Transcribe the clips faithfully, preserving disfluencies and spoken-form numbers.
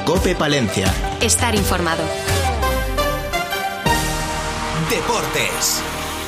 COPE Palencia. Estar informado. Deportes.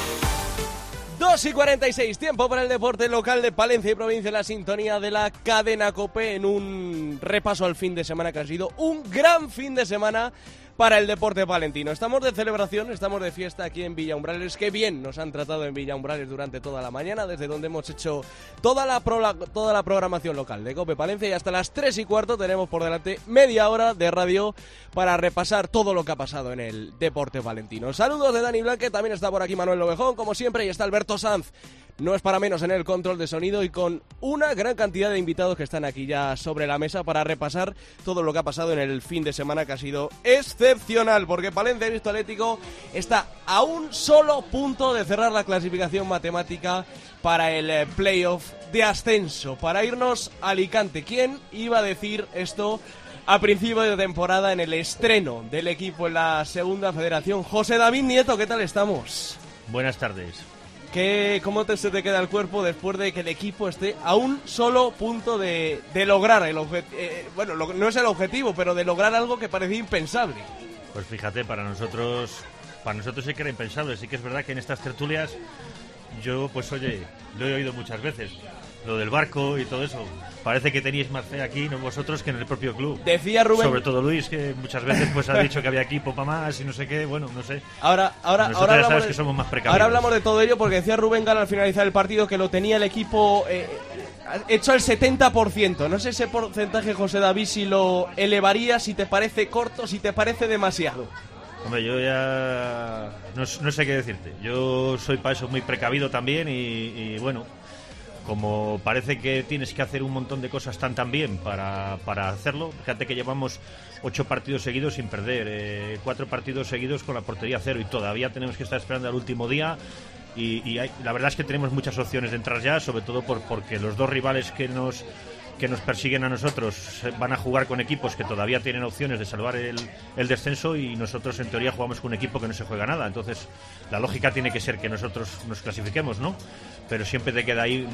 dos y cuarenta y seis, tiempo para el deporte local de Palencia y provincia, la sintonía de la cadena COPE en un repaso al fin de semana que ha sido un gran fin de semana para el deporte palentino. Estamos de celebración, estamos de fiesta aquí en Villa Umbrales. Qué bien nos han tratado en Villa Umbrales durante toda la mañana, desde donde hemos hecho toda la, pro, toda la programación local de COPE Palencia, y hasta las tres y cuarto tenemos por delante media hora de radio para repasar todo lo que ha pasado en el deporte palentino. Saludos de Dani Blanque, también está por aquí Manuel Lovejón, como siempre, y está Alberto Sanz. No es para menos en el control de sonido, y con una gran cantidad de invitados que están aquí ya sobre la mesa para repasar todo lo que ha pasado en el fin de semana, que ha sido excepcional, porque Palencia Visto Atlético está a un solo punto de cerrar la clasificación matemática para el eh, playoff de ascenso, para irnos a Alicante. ¿Quién iba a decir esto a principio de temporada en el estreno del equipo en la segunda federación? José David Nieto, ¿qué tal estamos? Buenas tardes. ¿Qué, ¿Cómo te, se te queda el cuerpo después de que el equipo esté a un solo punto de, de lograr el objetivo? Eh, bueno, lo, no es el objetivo, pero de lograr algo que parecía impensable. Pues fíjate, para nosotros, para nosotros sí que era impensable. Sí que es verdad que en estas tertulias yo, pues oye, lo he oído muchas veces, lo del barco y todo eso. Parece que teníais más fe aquí, no vosotros, que en el propio club. Decía Rubén, sobre todo Luis, que muchas veces pues ha dicho que había equipo para más y no sé qué, bueno, no sé. Ahora, ahora, nosotros ahora ya hablamos sabes de, que somos más precavidos. Ahora hablamos de todo ello, porque decía Rubén Gala al finalizar el partido que lo tenía el equipo eh, hecho al setenta por ciento. No sé ese porcentaje, José David, si lo elevaría, si te parece corto, si te parece demasiado. Hombre, yo ya no, no sé qué decirte. Yo soy para eso muy precavido también y, y bueno, como parece que tienes que hacer un montón de cosas tan tan bien para, para hacerlo. Fíjate que llevamos ocho partidos seguidos sin perder, eh, cuatro partidos seguidos con la portería cero, y todavía tenemos que estar esperando al último día. Y, y hay, la verdad es que tenemos muchas opciones de entrar ya, sobre todo por, porque los dos rivales que nos que nos persiguen a nosotros van a jugar con equipos que todavía tienen opciones de salvar el, el descenso, y nosotros en teoría jugamos con un equipo que no se juega nada. Entonces la lógica tiene que ser que nosotros nos clasifiquemos, ¿no? Pero siempre te queda ahí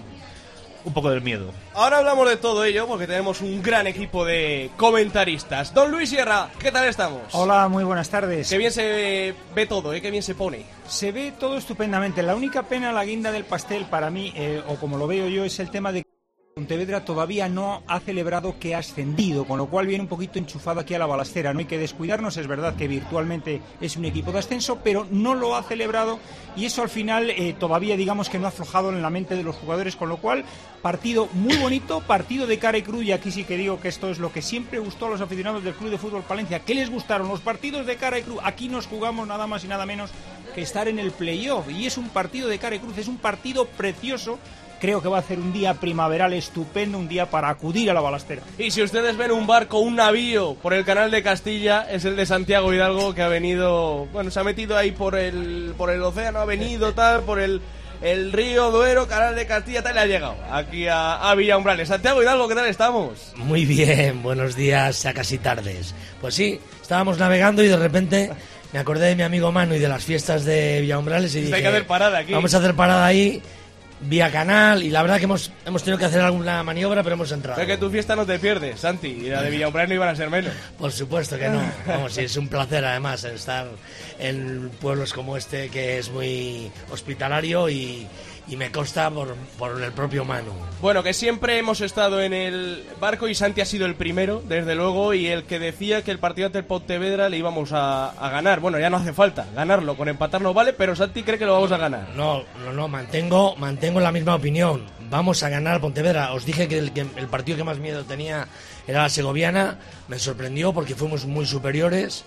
un poco del miedo. Ahora hablamos de todo ello porque tenemos un gran equipo de comentaristas. Don Luis Sierra, ¿qué tal estamos? Hola, muy buenas tardes. Qué bien se ve, ve todo, ¿eh? Qué bien se pone. Se ve todo estupendamente. La única pena, la guinda del pastel para mí, eh, o como lo veo yo, es el tema de que Pontevedra todavía no ha celebrado que ha ascendido, con lo cual viene un poquito enchufado aquí a la balastera. No hay que descuidarnos, es verdad que virtualmente es un equipo de ascenso, pero no lo ha celebrado, y eso al final eh, todavía digamos que no ha aflojado en la mente de los jugadores, con lo cual partido muy bonito, partido de cara y cruz, y aquí sí que digo que esto es lo que siempre gustó a los aficionados del Club de Fútbol Palencia. ¿Qué les gustaron? Los partidos de cara y cruz. Aquí nos jugamos nada más y nada menos que estar en el playoff, y es un partido de cara y cruz, es un partido precioso. Creo que va a ser un día primaveral estupendo, un día para acudir a la balastera. Y si ustedes ven un barco, un navío por el canal de Castilla, es el de Santiago Hidalgo, que ha venido, bueno, se ha metido ahí por el por el océano, ha venido tal, por el, el río Duero, canal de Castilla, tal, y ha llegado aquí a, a Villa Umbrales. Santiago Hidalgo, ¿qué tal estamos? Muy bien, buenos días, ya casi tardes. Pues sí, estábamos navegando y de repente me acordé de mi amigo Manu y de las fiestas de Villa Umbrales y dije, hay que hacer parada aquí. Vamos a hacer parada ahí, vía canal, y la verdad que hemos hemos tenido que hacer alguna maniobra, pero hemos entrado. Es que tu fiesta no te pierdes, Santi, y la de Villa Umbrales no iban a ser menos. Por supuesto que no. Vamos, sí, es un placer además estar en pueblos como este, que es muy hospitalario, y, y me consta por, por el propio Manu. Bueno, que siempre hemos estado en el barco, y Santi ha sido el primero, desde luego, y el que decía que el partido ante el Pontevedra le íbamos a, a ganar. Bueno, ya no hace falta ganarlo, con empatar no vale, pero Santi cree que lo vamos a ganar. No, no, no, mantengo, mantengo la misma opinión. Vamos a ganar Pontevedra. Os dije que el, que el partido que más miedo tenía era la segoviana. Me sorprendió porque fuimos muy superiores.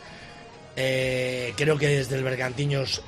Eh, creo que desde el Bergantiños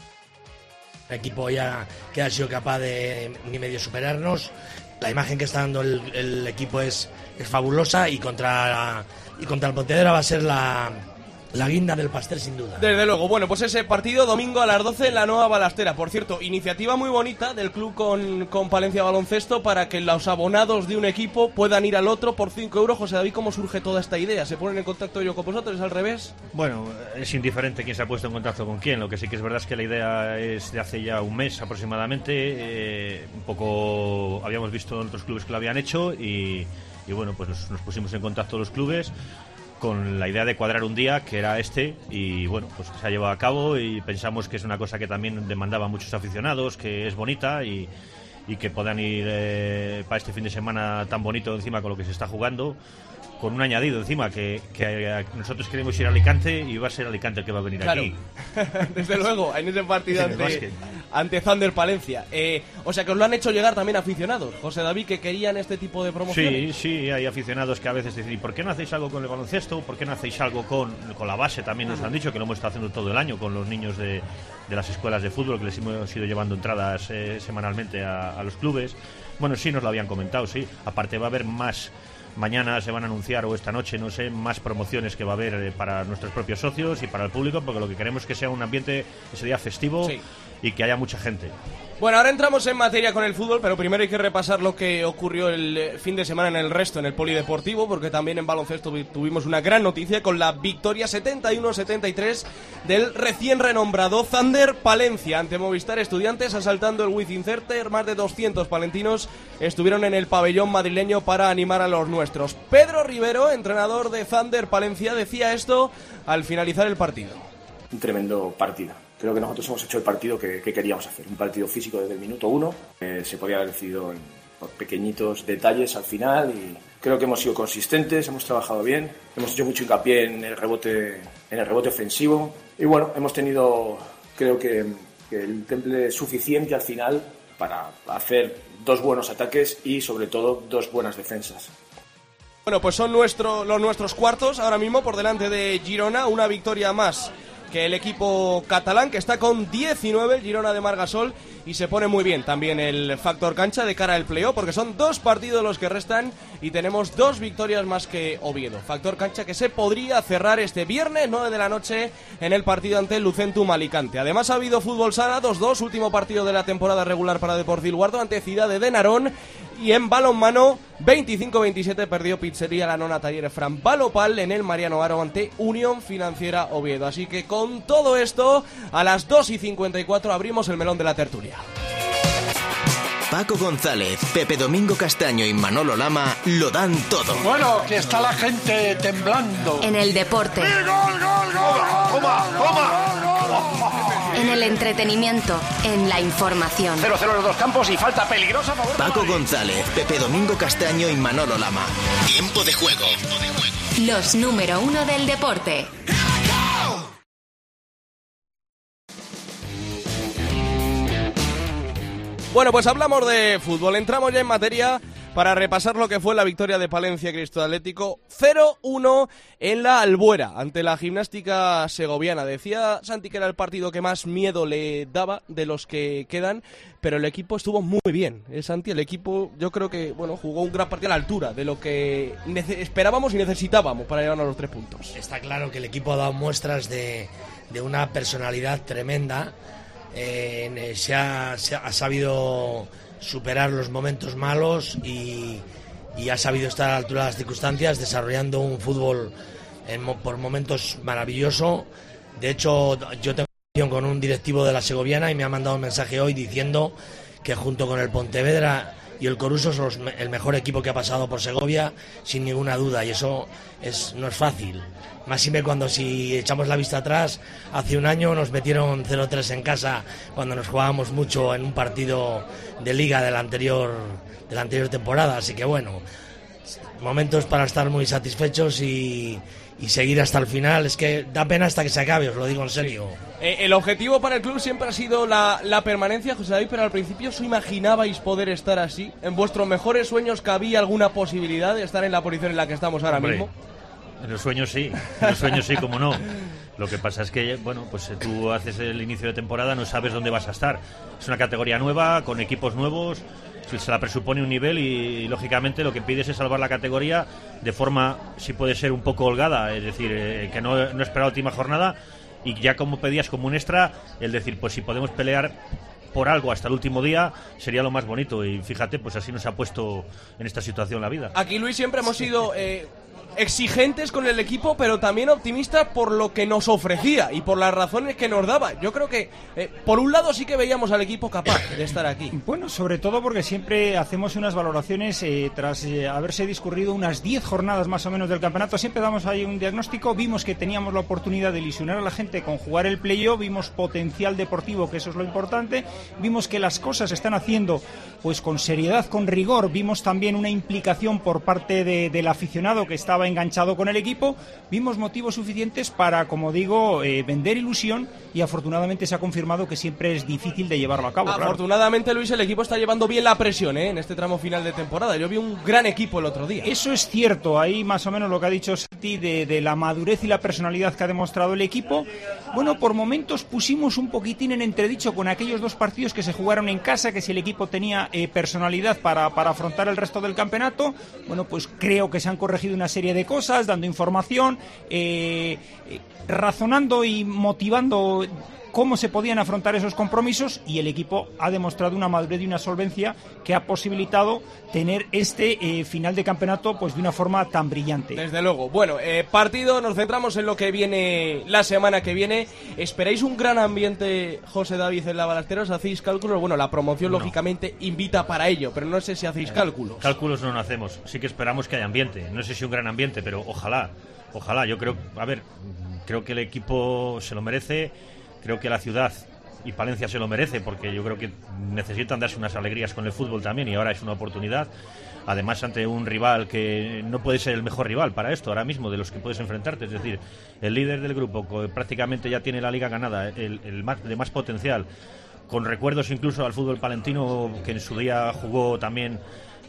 el equipo ya que ha sido capaz de ni medio superarnos. La imagen que está dando el, el equipo es, es fabulosa, y contra y contra el Pontevedra va a ser la, la guinda del pastel, sin duda. Desde luego. Bueno, pues ese partido domingo a las doce en la Nueva Balastera. Por cierto, iniciativa muy bonita del club con, con Palencia Baloncesto, para que los abonados de un equipo puedan ir al otro por cinco euros. José David, ¿cómo surge toda esta idea? ¿Se ponen en contacto yo con vosotros? ¿Es al revés? Bueno, es indiferente quién se ha puesto en contacto con quién. Lo que sí que es verdad es que la idea es de hace ya un mes aproximadamente. Eh, un poco habíamos visto otros clubes que lo habían hecho, y, y bueno, pues nos, nos pusimos en contacto los clubes. con la idea de cuadrar un día que era este, y bueno, pues se ha llevado a cabo y pensamos que es una cosa que también demandaba a muchos aficionados, que es bonita y, y que puedan ir eh, para este fin de semana tan bonito encima con lo que se está jugando, con un añadido encima, que, que nosotros queremos ir a Alicante y va a ser Alicante el que va a venir claro. aquí. Desde luego, en ese partido ante, ante Thunder Palencia. Eh, o sea que os lo han hecho llegar también aficionados, José David, que querían este tipo de promociones. Sí, sí, hay aficionados que a veces dicen, ¿y por qué no hacéis algo con el baloncesto? ¿Por qué no hacéis algo con, con la base? También nos han dicho que lo hemos estado haciendo todo el año con los niños de, de las escuelas de fútbol, que les hemos ido llevando entradas eh, semanalmente a, a los clubes. Bueno, sí, nos lo habían comentado, sí. Aparte va a haber más... Mañana se van a anunciar, o esta noche, no sé, más promociones que va a haber eh, para nuestros propios socios y para el público, porque lo que queremos es que sea un ambiente ese día festivo, sí, y que haya mucha gente. Bueno, ahora entramos en materia con el fútbol, pero primero hay que repasar lo que ocurrió el fin de semana en el resto, en el polideportivo, porque también en baloncesto tuvimos una gran noticia con la victoria setenta y uno a setenta y tres del recién renombrado Thunder Palencia ante Movistar Estudiantes, asaltando el Wizzing Center. Más de doscientos palentinos estuvieron en el pabellón madrileño para animar a los nuestros. Pedro Rivero, entrenador de Thunder Palencia, decía esto al finalizar el partido. Un tremendo partido. Creo que nosotros hemos hecho el partido que, que queríamos hacer, un partido físico desde el minuto uno, eh, se podía haber decidido en, por pequeñitos detalles al final, y creo que hemos sido consistentes, hemos trabajado bien, hemos hecho mucho hincapié en el rebote, en el rebote ofensivo, y bueno, hemos tenido, creo que, que el temple suficiente al final para hacer dos buenos ataques y sobre todo dos buenas defensas. Bueno, pues son nuestro, los nuestros cuartos ahora mismo por delante de Girona, una victoria más que el equipo catalán, que está con diecinueve, el Girona de Margasol, y se pone muy bien también el factor cancha de cara al playoff, porque son dos partidos los que restan y tenemos dos victorias más que Oviedo. Factor cancha que se podría cerrar este viernes nueve de la noche en el partido ante el Lucentum Alicante. Además ha habido fútbol sala, dos dos, último partido de la temporada regular para Deportivo Guardo ante Ciudad de Narón, y en balonmano veinticinco veintisiete perdió Pizzería La Nona Talleres Fran Balopal en el Mariano Aro ante Unión Financiera Oviedo. Así que con todo esto, a las dos y cincuenta y cuatro abrimos el melón de la tertulia. Paco González, Pepe Domingo Castaño y Manolo Lama lo dan todo. Bueno, que está la gente temblando. En el deporte. ¡Sí, gol, gol, gol! ¡Toma, toma! En el entretenimiento, en la información. cero cero en los dos campos y falta peligrosa. Favor, Paco González, Pepe Domingo Castaño y Manolo Lama. Tiempo de juego. Los número uno del deporte. Bueno, pues hablamos de fútbol, entramos ya en materia para repasar lo que fue la victoria de Palencia Cristo Atlético cero uno en la Albuera ante la Gimnástica Segoviana. Decía Santi que era el partido que más miedo le daba de los que quedan, pero el equipo estuvo muy bien, ¿eh, Santi? El equipo yo creo que bueno jugó un gran partido a la altura de lo que nece- esperábamos y necesitábamos para llevarnos los tres puntos. Está claro que el equipo ha dado muestras de, de una personalidad tremenda. Eh, se, ha, se ha sabido superar los momentos malos y, y ha sabido estar a la altura de las circunstancias, desarrollando un fútbol en, por momentos maravilloso. De hecho, yo tengo relación con un directivo de la Segoviana y me ha mandado un mensaje hoy diciendo que junto con el Pontevedra y el Coruso son los, el mejor equipo que ha pasado por Segovia, sin ninguna duda, y eso es, no es fácil. Máxime cuando, si echamos la vista atrás, hace un año nos metieron cero tres en casa cuando nos jugábamos mucho en un partido de liga de la anterior, de la anterior temporada. Así que bueno, momentos para estar muy satisfechos y, y seguir hasta el final. Es que da pena hasta que se acabe, os lo digo en serio. Eh, el objetivo para el club siempre ha sido la, la permanencia, José David, pero al principio ¿os imaginabais poder estar así? ¿En vuestros mejores sueños cabía alguna posibilidad de estar en la posición en la que estamos ahora Hombre, mismo? En los sueños sí, en los sueños sí, como no. Lo que pasa es que, bueno, pues tú haces el inicio de temporada, no sabes dónde vas a estar. Es una categoría nueva, con equipos nuevos, se la presupone un nivel y, y lógicamente lo que pides es salvar la categoría de forma, si puede ser, un poco holgada, es decir, eh, que no, no esperar la última jornada, y ya como pedías como un extra, el decir, pues si podemos pelear por algo hasta el último día, sería lo más bonito. Y fíjate, pues así nos ha puesto en esta situación la vida. Aquí, Luis, siempre hemos sido eh, exigentes con el equipo, pero también optimistas por lo que nos ofrecía y por las razones que nos daba. Yo creo que, eh, por un lado, sí que veíamos al equipo capaz de estar aquí. Bueno, sobre todo porque siempre hacemos unas valoraciones eh, tras eh, haberse discurrido unas diez jornadas más o menos del campeonato. Siempre damos ahí un diagnóstico. Vimos que teníamos la oportunidad de ilusionar a la gente con jugar el playoff, vimos potencial deportivo, que eso es lo importante, vimos que las cosas se están haciendo pues con seriedad, con rigor, vimos también una implicación por parte de, del aficionado que estaba enganchado con el equipo, vimos motivos suficientes para, como digo, eh, vender ilusión, y afortunadamente se ha confirmado que siempre es difícil de llevarlo a cabo. Afortunadamente, claro. Luis, el equipo está llevando bien la presión ¿eh? en este tramo final de temporada. Yo vi un gran equipo el otro día. Eso es cierto, ahí más o menos lo que ha dicho Santi de, de la madurez y la personalidad que ha demostrado el equipo. Bueno, por momentos pusimos un poquitín en entredicho con aquellos dos partidos que se jugaron en casa, que si el equipo tenía eh, personalidad para, para afrontar el resto del campeonato. Bueno, pues creo que se han corregido una serie de cosas, dando información, eh, eh, razonando y motivando cómo se podían afrontar esos compromisos, y el equipo ha demostrado una madurez y una solvencia que ha posibilitado tener este eh, final de campeonato pues de una forma tan brillante. Desde luego. Bueno, eh, partido, nos centramos en lo que viene la semana que viene. ¿Esperáis un gran ambiente, José David, en la Balastera? ¿Os hacéis cálculos? Bueno, la promoción no. lógicamente invita para ello, pero no sé si hacéis cálculos. Cálculos no, no hacemos, sí que esperamos que haya ambiente. No sé si un gran ambiente, pero ojalá, ojalá. Yo creo, a ver, creo que el equipo se lo merece. Creo que la ciudad y Palencia se lo merece, porque yo creo que necesitan darse unas alegrías con el fútbol también, y ahora es una oportunidad, además ante un rival que no puede ser el mejor rival para esto ahora mismo de los que puedes enfrentarte. Es decir, el líder del grupo que prácticamente ya tiene la liga ganada, el, el más, de más potencial, con recuerdos incluso al fútbol palentino, que en su día jugó también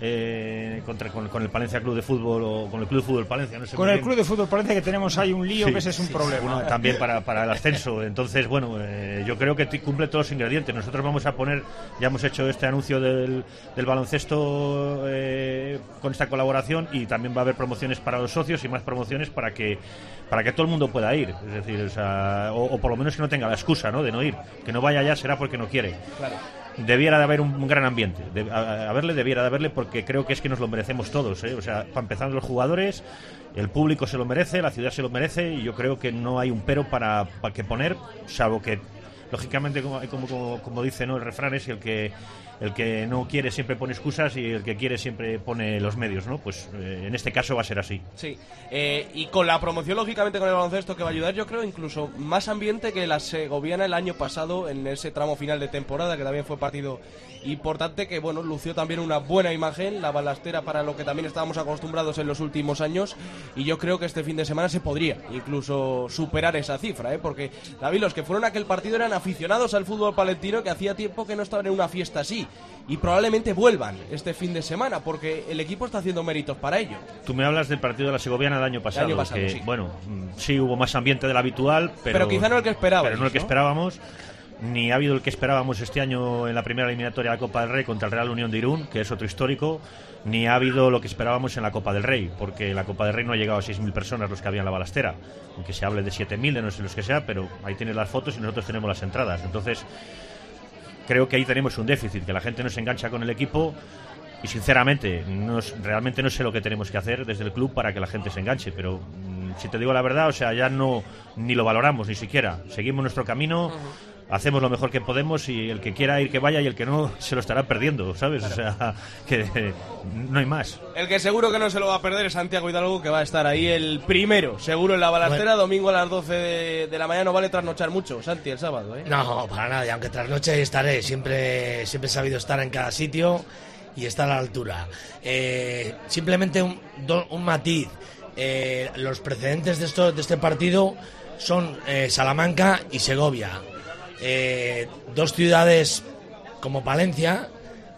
Eh, contra, con, con el Palencia Club de Fútbol o con el Club de Fútbol Palencia, no sé. Con el Club de Fútbol Palencia, que tenemos ahí un lío, sí, que ese es un sí, problema. Bueno, también para, para el ascenso. Entonces, bueno, eh, yo creo que t- cumple todos los ingredientes. Nosotros vamos a poner, ya hemos hecho este anuncio del, del baloncesto eh, con esta colaboración, y también va a haber promociones para los socios y más promociones para que para que todo el mundo pueda ir. Es decir, o, sea, o, o por lo menos que no tenga la excusa, ¿no?, de no ir. Que no vaya ya será porque no quiere. Claro. Debiera de haber un, un gran ambiente, de, a, a verle debiera de haberle, porque creo que es que nos lo merecemos todos, ¿eh? O sea, para empezar los jugadores, el público se lo merece, la ciudad se lo merece, y yo creo que no hay un pero para, para que poner, salvo que lógicamente, como, como, como, como dice, ¿no?, el refrán es el que el que no quiere siempre pone excusas y el que quiere siempre pone los medios, ¿no? Pues eh, en este caso va a ser así. Sí, eh, y con la promoción, lógicamente, con el baloncesto, que va a ayudar, yo creo, incluso más ambiente que la segoviana el año pasado en ese tramo final de temporada, que también fue partido importante, que bueno, lució también una buena imagen la Balastera para lo que también estábamos acostumbrados en los últimos años, y yo creo que este fin de semana se podría incluso superar esa cifra, ¿eh? Porque, David, los que fueron a aquel partido eran aficionados al fútbol palentino que hacía tiempo que no estaban en una fiesta así, y probablemente vuelvan este fin de semana, porque el equipo está haciendo méritos para ello. Tú me hablas del partido de la segoviana del año pasado, el año pasado que, sí. bueno, sí hubo más ambiente del habitual, pero, pero quizá no el que esperábamos, pero no el que ¿no? esperábamos. Ni ha habido el que esperábamos este año en la primera eliminatoria de la Copa del Rey contra el Real Unión de Irún, que es otro histórico, ni ha habido lo que esperábamos en la Copa del Rey, porque en la Copa del Rey no ha llegado a seis mil personas los que había en la Balastera, aunque se hable de siete mil, de no sé los que sea, pero ahí tienes las fotos y nosotros tenemos las entradas. Entonces, creo que ahí tenemos un déficit, que la gente no se engancha con el equipo, y sinceramente, no, realmente no sé lo que tenemos que hacer desde el club para que la gente se enganche, pero mmm, si te digo la verdad, o sea, ya no ni lo valoramos ni siquiera, seguimos nuestro camino. Uh-huh. Hacemos lo mejor que podemos, y el que quiera ir que vaya, y el que no se lo estará perdiendo, ¿sabes? Claro. O sea, que eh, no hay más. El que seguro que no se lo va a perder es Santiago Hidalgo, que va a estar ahí el primero, seguro, en la Balastera, bueno. Domingo a las doce de, de la mañana. No vale trasnochar mucho, Santi, el sábado, ¿eh? No, para nada, y aunque trasnoche estaré, siempre, siempre he sabido estar en cada sitio y estar a la altura. Eh, simplemente un, do, un matiz, eh, los precedentes de, esto, de este partido son eh, Salamanca y Segovia. Eh, dos ciudades como Palencia,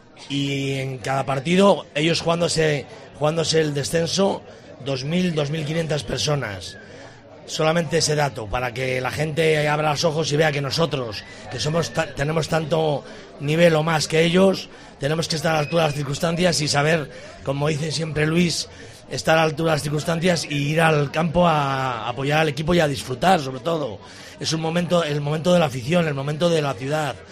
y en cada partido ellos jugándose jugándose el descenso, dos mil, dos mil quinientas personas. Solamente ese dato para que la gente abra los ojos y vea que nosotros, que somos ta- tenemos tanto nivel o más que ellos, tenemos que estar a la altura de las circunstancias y saber, como dice siempre Luis, estar a la altura de las circunstancias y ir al campo a, a apoyar al equipo y a disfrutar, sobre todo. Es un momento, el momento de la afición, el momento de la ciudad.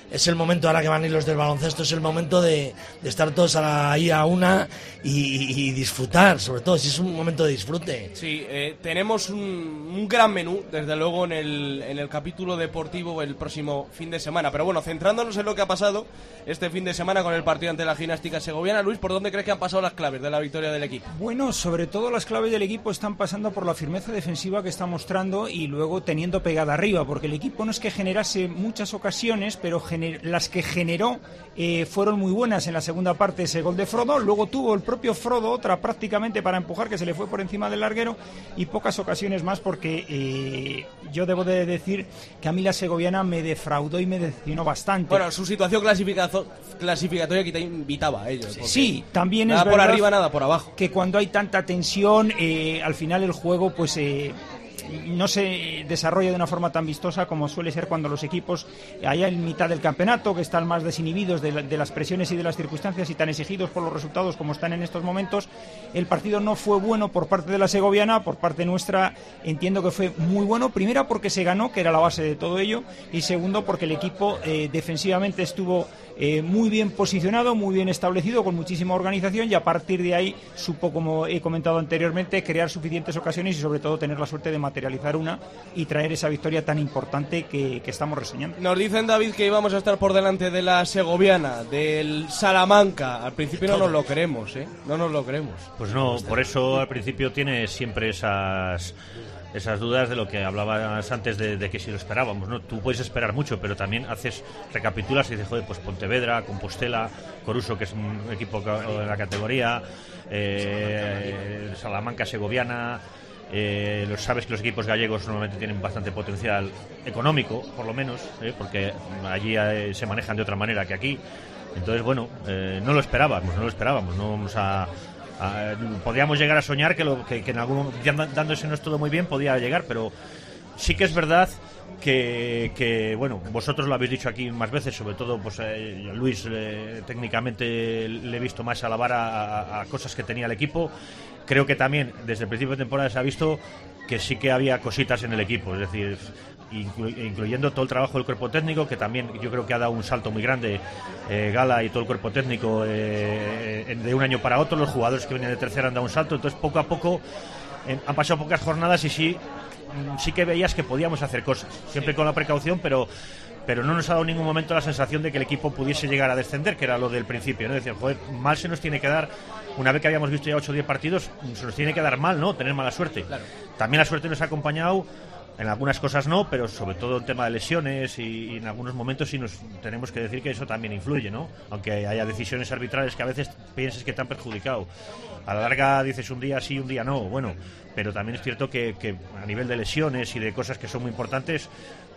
es el momento, ahora que van a ir los del baloncesto, es el momento de, de estar todos a la, ahí a una y, y disfrutar, sobre todo, si es un momento de disfrute. Sí, eh, tenemos un, un gran menú, desde luego, en el, en el capítulo deportivo el próximo fin de semana. Pero bueno, centrándonos en lo que ha pasado este fin de semana con el partido ante la Gimnástica Segoviana, Luis, ¿por dónde crees que han pasado las claves de la victoria del equipo? Bueno, sobre todo las claves del equipo están pasando por la firmeza defensiva que está mostrando y luego teniendo pegada arriba, porque el equipo no es que generase muchas ocasiones, pero gener- las que generó eh, fueron muy buenas en la segunda parte. Ese gol de Frodo, luego tuvo el propio Frodo otra prácticamente para empujar, que se le fue por encima del larguero, y pocas ocasiones más, porque eh, yo debo de decir que a mí la segoviana me defraudó y me decepcionó bastante. Bueno, su situación clasificazo- clasificatoria que te invitaba a ellos. Sí, también nada es por verdad arriba, nada por abajo. que cuando hay tanta tensión, eh, al final el juego pues eh, no se desarrolla de una forma tan vistosa como suele ser cuando los equipos allá en mitad del campeonato, que están más desinhibidos de, la, de las presiones y de las circunstancias y tan exigidos por los resultados como están en estos momentos. El partido no fue bueno por parte de la segoviana, por parte nuestra entiendo que fue muy bueno, primera porque se ganó, que era la base de todo ello, y segundo porque el equipo eh, defensivamente estuvo eh, muy bien posicionado, muy bien establecido, con muchísima organización, y a partir de ahí supo, como he comentado anteriormente, crear suficientes ocasiones y sobre todo tener la suerte de materializar una y traer esa victoria tan importante que, que estamos reseñando. Nos dicen, David, que íbamos a estar por delante de la segoviana, del Salamanca. Al principio no nos lo creemos, ¿eh? No nos lo creemos. Pues no, por eso al principio tienes siempre esas esas dudas de lo que hablabas antes de, de que si lo esperábamos, ¿no? Tú puedes esperar mucho, pero también haces, recapitulas y dices, joder, pues Pontevedra, Compostela, Coruso, que es un equipo de la categoría, eh, Salamanca, Segoviana. Eh, los sabes que los equipos gallegos normalmente tienen bastante potencial económico, por lo menos, eh, porque allí eh, se manejan de otra manera que aquí. Entonces, bueno, eh, no lo esperábamos, no lo esperábamos, no vamos a, a podíamos llegar a soñar que, lo, que, que en algún ya dándosenos todo muy bien podía llegar, pero sí que es verdad que, que bueno, vosotros lo habéis dicho aquí más veces, sobre todo pues eh, Luis, eh, técnicamente le he visto más alabar a, a, a cosas que tenía el equipo. Creo que también desde el principio de temporada se ha visto que sí que había cositas en el equipo, es decir, inclu- incluyendo todo el trabajo del cuerpo técnico, que también yo creo que ha dado un salto muy grande, eh, Gala y todo el cuerpo técnico, eh, de un año para otro. Los jugadores que venían de tercera han dado un salto, entonces poco a poco eh, han pasado pocas jornadas y sí, sí que veías que podíamos hacer cosas, siempre con la precaución, pero pero no nos ha dado en ningún momento la sensación de que el equipo pudiese llegar a descender, que era lo del principio, ¿no? Decir, joder, mal se nos tiene que dar, una vez que habíamos visto ya ocho o diez partidos, se nos tiene que dar mal, ¿no? Tener mala suerte. Claro. También la suerte nos ha acompañado, en algunas cosas no, pero sobre todo en tema de lesiones y, y en algunos momentos sí nos tenemos que decir que eso también influye, ¿no? Aunque haya decisiones arbitrales que a veces pienses que te han perjudicado. A la larga dices un día sí, un día no, bueno, pero también es cierto que, que a nivel de lesiones y de cosas que son muy importantes,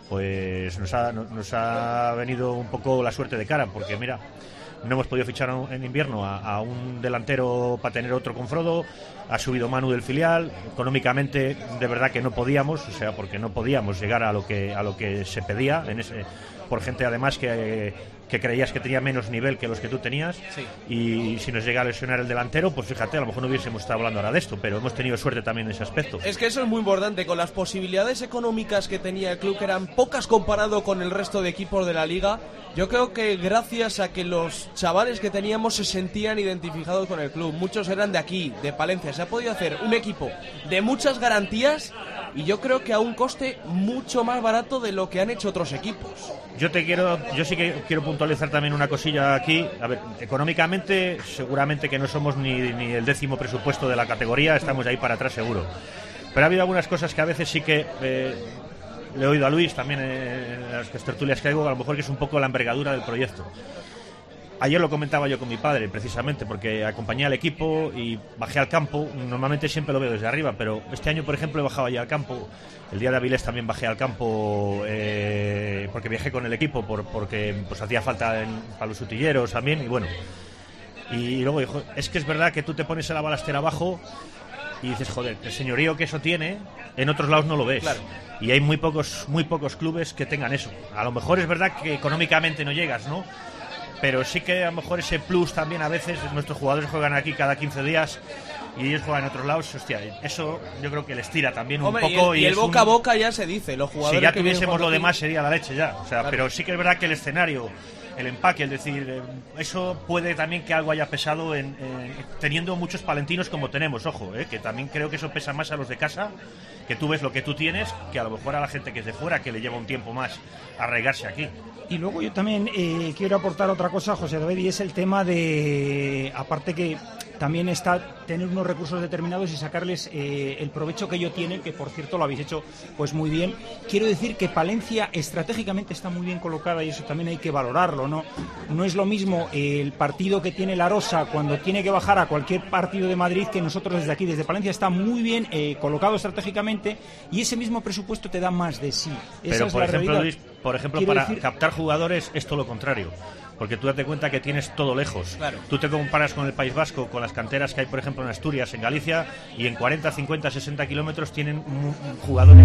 pues nos ha, nos ha venido un poco la suerte de cara, porque mira, no hemos podido fichar en invierno a, a un delantero para tener otro con Frodo, ha subido Manu del filial, económicamente de verdad que no podíamos, o sea, porque no podíamos llegar a lo que a lo que se pedía en ese, por gente además que, que creías que tenía menos nivel que los que tú tenías, sí. Y si nos llega a lesionar el delantero, pues fíjate, a lo mejor no hubiésemos estado hablando ahora de esto, pero hemos tenido suerte también en ese aspecto. Es que eso es muy importante, con las posibilidades económicas que tenía el club, que eran pocas comparado con el resto de equipos de la liga. Yo creo que gracias a que los chavales que teníamos se sentían identificados con el club, muchos eran de aquí, de Palencia, se ha podido hacer un equipo de muchas garantías y yo creo que a un coste mucho más barato de lo que han hecho otros equipos. Yo te quiero, yo sí que quiero puntualizar también una cosilla aquí. A ver, económicamente seguramente que no somos ni, ni el décimo presupuesto de la categoría, estamos ahí para atrás seguro. Pero ha habido algunas cosas que a veces sí que eh, le he oído a Luis también en las tertulias que hago, a lo mejor que es un poco la envergadura del proyecto. Ayer lo comentaba yo con mi padre, precisamente, porque acompañé al equipo y bajé al campo. Normalmente siempre lo veo desde arriba, pero este año, por ejemplo, he bajado allí al campo. El día de Avilés también bajé al campo eh, porque viajé con el equipo, por, porque pues hacía falta en, para los utilleros también, y bueno. Y, y luego dijo, es que es verdad que tú te pones en la balastera abajo y dices, joder, el señorío que eso tiene, en otros lados no lo ves. Claro. Y hay muy pocos, muy pocos clubes que tengan eso. A lo mejor es verdad que económicamente no llegas, ¿no? pero sí que a lo mejor ese plus también a veces, nuestros jugadores juegan aquí cada quince días y ellos juegan en otros lados, hostia, eso yo creo que les tira también Hombre, un poco. Y el, y el es boca a un... boca ya se dice, los jugadores. Si ya que tuviésemos lo aquí... demás sería la leche ya, o sea, claro. Pero sí que es verdad que el escenario, el empaque, es decir, eh, eso puede también que algo haya pesado en, en teniendo muchos palentinos como tenemos, ojo, eh, que también creo que eso pesa más a los de casa, que tú ves lo que tú tienes, que a lo mejor a la gente que es de fuera, que le lleva un tiempo más arraigarse aquí. Y luego yo también eh, quiero aportar otra cosa, José David, y es el tema de, aparte que también está tener unos recursos determinados y sacarles eh, el provecho que ellos tienen, que por cierto lo habéis hecho pues muy bien. Quiero decir que Palencia estratégicamente está muy bien colocada y eso también hay que valorarlo, ¿no? No es lo mismo el partido que tiene la Rosa cuando tiene que bajar a cualquier partido de Madrid que nosotros desde aquí, desde Palencia, está muy bien eh, colocado estratégicamente y ese mismo presupuesto te da más de sí. Esa Pero es por la ejemplo, realidad. Luis, por ejemplo, Quiero para decir... captar jugadores es todo lo contrario. Porque tú date cuenta que tienes todo lejos. Claro. Tú te comparas con el País Vasco, con las canteras que hay, por ejemplo, en Asturias, en Galicia, y en cuarenta, cincuenta, sesenta kilómetros tienen jugadores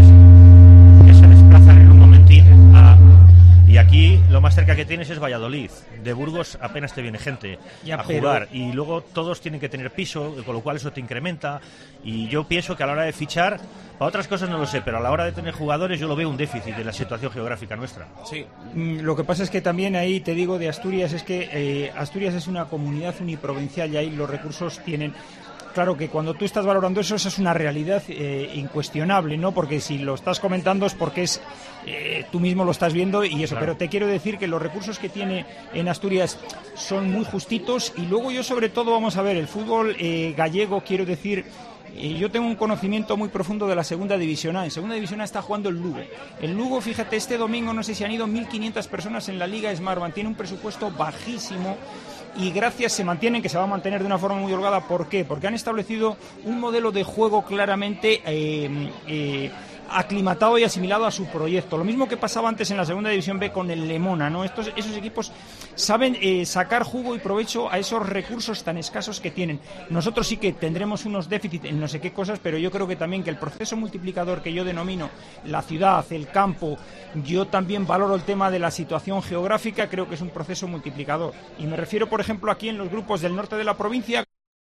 que se desplazan en un momentín a... Y aquí lo más cerca que tienes es Valladolid. De Burgos apenas te viene gente Ya, a pero... jugar. Y luego todos tienen que tener piso, con lo cual eso te incrementa. Y yo pienso que a la hora de fichar, para otras cosas no lo sé, pero a la hora de tener jugadores yo lo veo un déficit de la situación geográfica nuestra. Sí. Mm, Lo que pasa es que también ahí te digo de Asturias, es que eh, Asturias es una comunidad uniprovincial y ahí los recursos tienen... Claro que cuando tú estás valorando eso, eso es una realidad eh, incuestionable, ¿no? Porque si lo estás comentando es porque es eh, tú mismo lo estás viendo y eso. Claro. Pero te quiero decir que los recursos que tiene en Asturias son muy justitos y luego yo sobre todo, vamos a ver, el fútbol eh, gallego, quiero decir... Eh, yo tengo un conocimiento muy profundo de la Segunda División A. En Segunda División A está jugando el Lugo. El Lugo, fíjate, este domingo no sé si han ido mil quinientas personas en la Liga Smartbank. Tiene un presupuesto bajísimo y gracias se mantienen, que se va a mantener de una forma muy holgada. ¿Por qué? Porque han establecido un modelo de juego claramente... Eh, eh, aclimatado y asimilado a su proyecto. Lo mismo que pasaba antes en la Segunda División B con el Lemona, ¿no? Estos, esos equipos saben eh, sacar jugo y provecho a esos recursos tan escasos que tienen. Nosotros sí que tendremos unos déficits en no sé qué cosas, pero yo creo que también que el proceso multiplicador que yo denomino la ciudad, el campo, yo también valoro el tema de la situación geográfica, creo que es un proceso multiplicador. Y me refiero, por ejemplo, aquí en los grupos del norte de la provincia,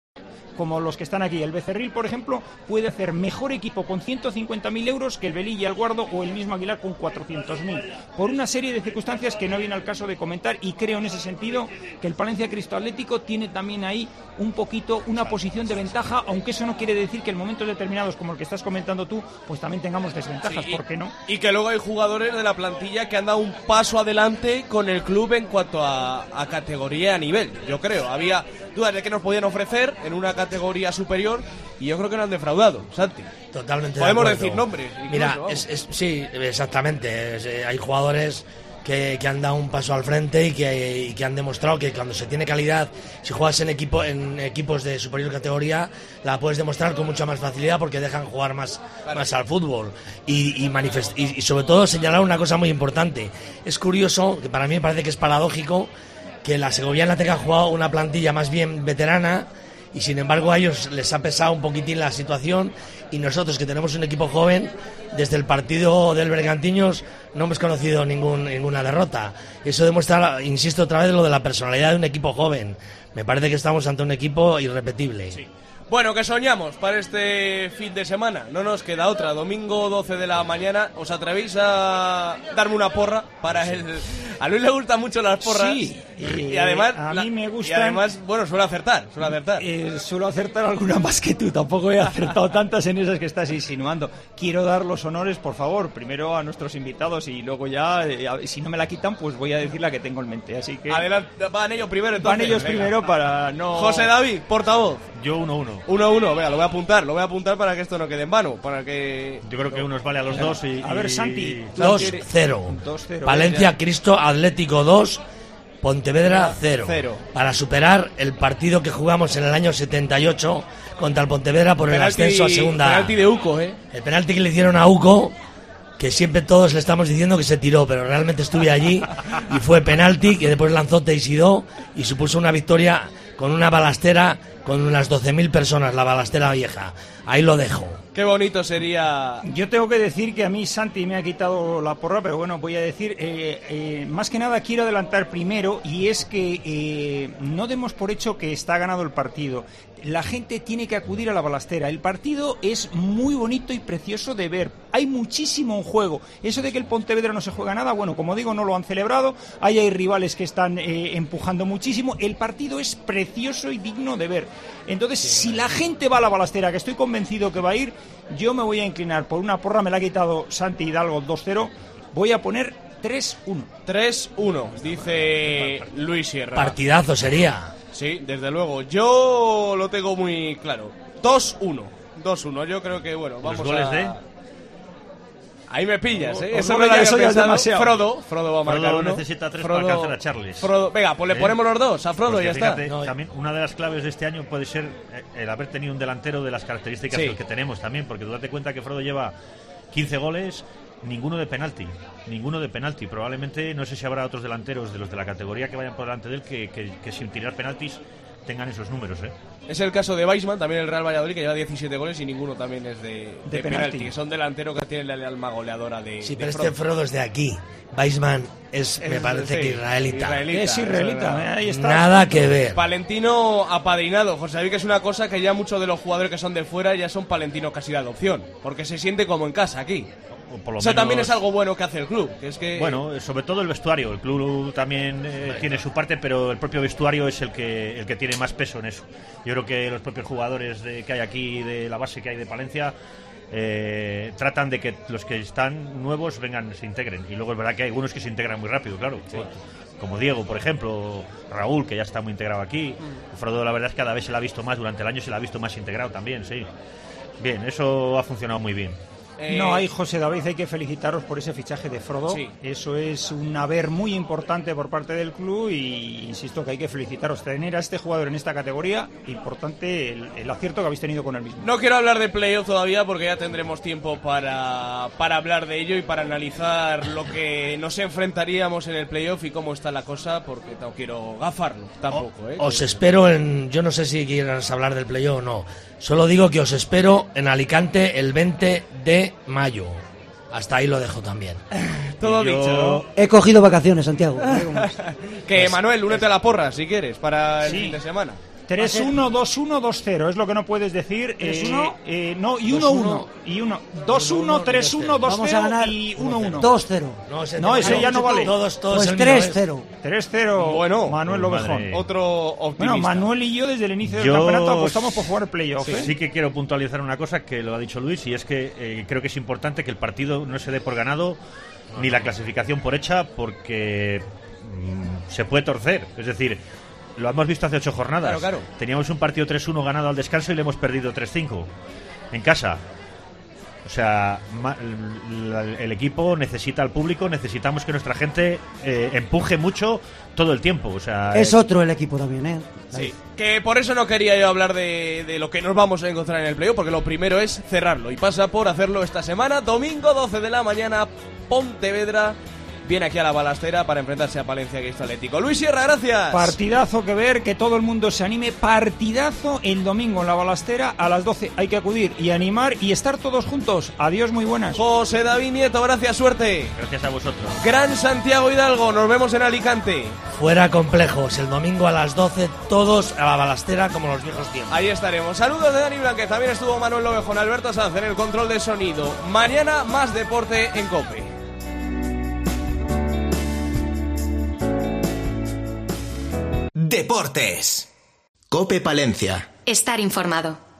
como los que están aquí. El Becerril, por ejemplo, puede hacer mejor equipo con ciento cincuenta mil euros que el Velilla, el Guardo o el mismo Aguilar con cuatrocientos mil. Por una serie de circunstancias que no viene al caso de comentar, y creo en ese sentido que el Palencia Cristo Atlético tiene también ahí un poquito una posición de ventaja, aunque eso no quiere decir que en momentos determinados como el que estás comentando tú, pues también tengamos desventajas, Sí, ¿por qué no? Y que luego hay jugadores de la plantilla que han dado un paso adelante con el club en cuanto a, a categoría, a nivel, yo creo. Había dudas de que nos podían ofrecer en una categoría superior y yo creo que no han defraudado, Santi. Totalmente de Podemos acuerdo. decir nombres. Incluso, Mira, vamos. es, es, sí, exactamente. Es, eh, hay jugadores que, que han dado un paso al frente y que, y que han demostrado que cuando se tiene calidad, si juegas en equipo en equipos de superior categoría, la puedes demostrar con mucha más facilidad porque dejan jugar más, Claro. más al fútbol. Y, y, manifest- y, y sobre todo señalar una cosa muy importante. Es curioso, que para mí me parece que es paradójico, que la segoviana tenga jugado una plantilla más bien veterana y sin embargo a ellos les ha pesado un poquitín la situación, y nosotros que tenemos un equipo joven, desde el partido del Bergantiños no hemos conocido ningún, ninguna derrota. Eso demuestra, insisto otra vez, lo de la personalidad de un equipo joven. Me parece que estamos ante un equipo irrepetible. Sí. Bueno, ¿qué soñamos para este fin de semana? No nos queda otra. Domingo doce de la mañana. ¿Os atrevéis a darme una porra para el... A Luis le gustan mucho las porras. Sí, y eh, además... a la- mí me Y gustan... además, bueno, suele acertar, suele acertar. Eh, suelo acertar alguna más que tú, tampoco he acertado tantas en esas que estás insinuando. Quiero dar los honores, por favor, primero a nuestros invitados y luego ya, eh, a- si no me la quitan, pues voy a decir la que tengo en mente. Así que Adelante, van ellos primero entonces. van ellos venga. primero para no... José David, portavoz. Yo uno uno. Uno a uno, venga, lo voy a apuntar, lo voy a apuntar para que esto no quede en vano, para que... Yo creo que uno os vale a los dos y... A ver, y- Santi. dos cero. dos cero. Palencia Cristo Atlético dos, Pontevedra cero. Cero. Para superar el partido que jugamos en el año setenta y ocho contra el Pontevedra por el Penalti- ascenso a segunda A. Penalti de Uco, ¿eh? El penalti que le hicieron a Uco, que siempre todos le estamos diciendo que se tiró, pero realmente estuve allí y fue penalti, que después lanzó Teisidó y supuso una victoria con una balastera con unas doce mil personas, la balastera vieja. Ahí lo dejo. Qué bonito sería. Yo tengo que decir que a mí Santi me ha quitado la porra, pero bueno, voy a decir, eh, eh, más que nada quiero adelantar primero, y es que eh, no demos por hecho que está ganado el partido. La gente tiene que acudir a la balastera. El partido es muy bonito y precioso de ver. Hay muchísimo en juego. Eso de que el Pontevedra no se juega nada, bueno, como digo, no lo han celebrado. Ahí hay rivales que están eh, empujando muchísimo. El partido es precioso y digno de ver. Entonces, si la gente va a la balastera, que estoy convencido que va a ir, yo me voy a inclinar por una porra. Me la ha quitado Santi Hidalgo dos cero. Voy a poner tres uno. tres uno, dice Luis Sierra. Partidazo sería. Sí, desde luego. Yo lo tengo muy claro. dos uno. dos uno. Yo creo que, bueno, vamos ¿Los goles a... de? Ahí me pillas, ¿eh? O- Eso o- no lo había eso ya es pensado. demasiado. Frodo, Frodo va a marcar Frodo uno. necesita tres Frodo- para alcanzar a Charles. Frodo, venga, pues le ¿Eh? ponemos los dos a Frodo y Porque ya fíjate, está. No, también una de las claves de este año puede ser eh, el haber tenido un delantero de las características Sí. que tenemos también, porque tú date cuenta que Frodo lleva quince goles, ninguno de penalti, ninguno de penalti. Probablemente, no sé si habrá otros delanteros de los de la categoría que vayan por delante de él que, que, que sin tirar penaltis tengan esos números, ¿eh? Es el caso de Weisman, también el Real Valladolid, que lleva diecisiete goles y ninguno también es de, de, De penalti. penalti. Que son delanteros que tienen la alma goleadora de. Sí, de pero Frodo. este Frodo es de aquí. Weisman es, me Es- parece sí, que israelita. israelita, Es eso israelita, verdad. ahí está. Nada que ver. Palentino apadrinado, José David, que es una cosa que ya muchos de los jugadores que son de fuera ya son palentinos casi de adopción, porque se siente como en casa aquí. O por lo Eso también menos- es algo bueno que hace el club, que es que Bueno, sobre todo el vestuario. El club también eh, tiene su parte, pero el propio vestuario es el que el que tiene más peso en eso. Yo creo que los propios jugadores de, que hay aquí, de la base que hay de Palencia, eh, tratan de que los que están nuevos vengan, se integren. Y luego es verdad que hay algunos que se integran muy rápido, claro. Como Diego, por ejemplo, Raúl, que ya está muy integrado aquí. Frodo, la verdad es que cada vez se la ha visto más, durante el año se la ha visto más integrado también, sí. Bien, eso ha funcionado muy bien. eh, No, hay José David, hay que felicitaros por ese fichaje de Frodo. Sí. Eso es un haber muy importante por parte del club y insisto que hay que felicitaros. Tener a este jugador en esta categoría, importante el, el acierto que habéis tenido con él mismo. No quiero hablar de playoff todavía porque ya tendremos tiempo para, para hablar de ello y para analizar lo que nos enfrentaríamos en el playoff y cómo está la cosa, porque no quiero gafarlo tampoco, ¿eh? Os espero en... Yo no sé si quieras hablar del playoff o no. Solo digo que os espero en Alicante el veinte de mayo. Hasta ahí lo dejo también. Todo Y yo- dicho. He cogido vacaciones, Santiago. Que Manuel, únete a la porra si quieres para el Sí. fin de semana. tres uno, dos uno, dos cero, es lo que no puedes decir. ¿tres eh, uno? eh, no, y uno uno. Y uno. dos uno, tres uno, dos Vamos a cero ganar y uno uno. dos cero. No, ese, No, ese ya no vale. Todos, todos Pues el mío tres es. cero. tres cero. Bueno, Manuel pues Lobejón. madre. Otro optimista. Bueno, Manuel y yo desde el inicio del Yo- campeonato apostamos por jugar el playoff. Sí, ¿eh? sí que quiero puntualizar una cosa que lo ha dicho Luis, y es que eh, creo que es importante que el partido no se dé por ganado ni la clasificación por hecha, porque mm, se puede torcer. Es decir, lo hemos visto hace ocho jornadas. Claro, claro. Teníamos un partido tres uno ganado al descanso y le hemos perdido tres cinco en casa. O sea, ma- la- el equipo necesita al público, necesitamos que nuestra gente eh, empuje mucho todo el tiempo. O sea, Es otro el equipo también, ¿eh? Sí, que por eso no quería yo hablar de, de lo que nos vamos a encontrar en el playoff, porque lo primero es cerrarlo y pasa por hacerlo esta semana. Domingo doce de la mañana, Pontevedra viene aquí a la balastera para enfrentarse a Palencia Cristo Atlético. Luis Sierra, gracias. Partidazo que ver, que todo el mundo se anime. Partidazo el domingo en la balastera a las doce. Hay que acudir y animar y estar todos juntos. Adiós, muy buenas. José David Nieto, gracias, suerte. gracias a vosotros. Gran Santiago Hidalgo, nos vemos en Alicante. Fuera complejos. El domingo a las doce, todos a la balastera como los viejos tiempos. Ahí estaremos. Saludos de Dani Blanquez, también estuvo Manuel Lobejón, Alberto Sanz en el control de sonido. Mañana más deporte en COPE. Deportes. COPE Palencia. Estar informado.